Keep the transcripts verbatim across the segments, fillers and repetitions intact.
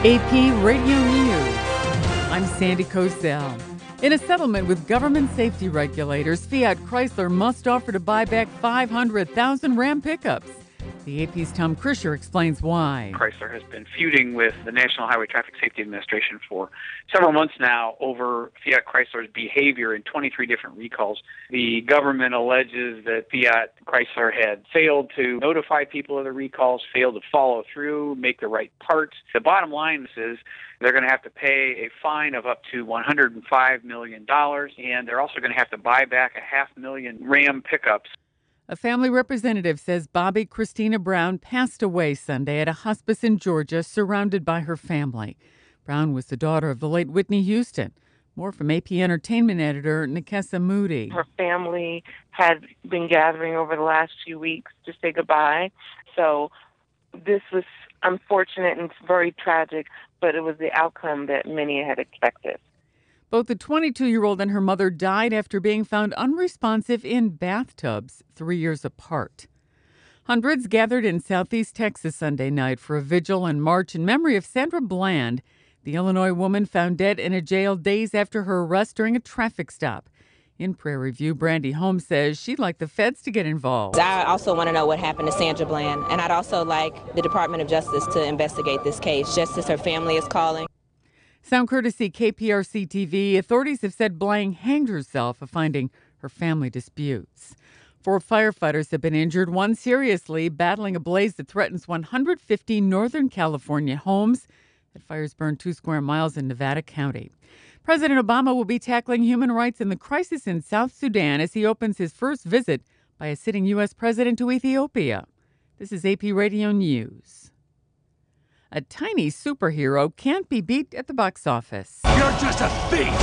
A P Radio News. I'm Sandy Kozel. In a settlement with government safety regulators, Fiat Chrysler must offer to buy back five hundred thousand Ram pickups. The A P's Tom Krischer explains why. Chrysler has been feuding with the National Highway Traffic Safety Administration for several months now over Fiat Chrysler's behavior in twenty-three different recalls. The government alleges that Fiat Chrysler had failed to notify people of the recalls, failed to follow through, make the right parts. The bottom line is they're going to have to pay a fine of up to one hundred five million dollars, and they're also going to have to buy back a half million Ram pickups. A family representative says Bobby Christina Brown passed away Sunday at a hospice in Georgia, surrounded by her family. Brown was the daughter of the late Whitney Houston. More from A P Entertainment editor Nikessa Moody. Her family had been gathering over the last few weeks to say goodbye. So this was unfortunate and very tragic, but it was the outcome that many had expected. Both the twenty-two-year-old and her mother died after being found unresponsive in bathtubs three years apart. Hundreds gathered in southeast Texas Sunday night for a vigil and march in memory of Sandra Bland, the Illinois woman found dead in a jail days after her arrest during a traffic stop. In Prairie View, Brandy Holmes says she'd like the feds to get involved. I also want to know what happened to Sandra Bland, and I'd also like the Department of Justice to investigate this case, just as her family is calling. Sound courtesy K P R C T V. Authorities have said Blank hanged herself, finding her family disputes. Four firefighters have been injured, one seriously, battling a blaze that threatens one hundred fifty Northern California homes. That fire's burned two square miles in Nevada County. President Obama will be tackling human rights in the crisis in South Sudan as he opens his first visit by a sitting U S president to Ethiopia. This is A P Radio News. A tiny superhero can't be beat at the box office. You're just a thief!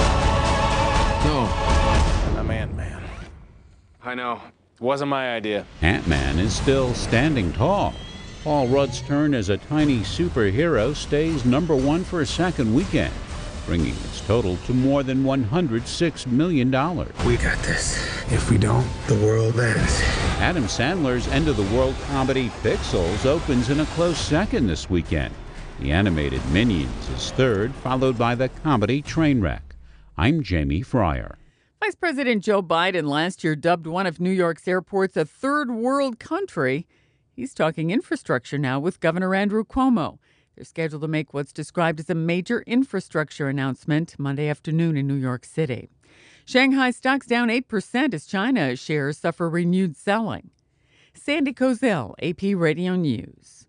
No, I'm Ant-Man. I know. It wasn't my idea. Ant-Man is still standing tall. Paul Rudd's turn as a tiny superhero stays number one for a second weekend, bringing its total to more than one hundred six million dollars. We got this. If we don't, the world ends. Adam Sandler's end-of-the-world comedy Pixels opens in a close second this weekend. The animated Minions is third, followed by the comedy Trainwreck. I'm Jamie Fryer. Vice President Joe Biden last year dubbed one of New York's airports a third world country. He's talking infrastructure now with Governor Andrew Cuomo. They're scheduled to make what's described as a major infrastructure announcement Monday afternoon in New York City. Shanghai stocks down eight percent as China shares suffer renewed selling. Sandy Kozel, A P Radio News.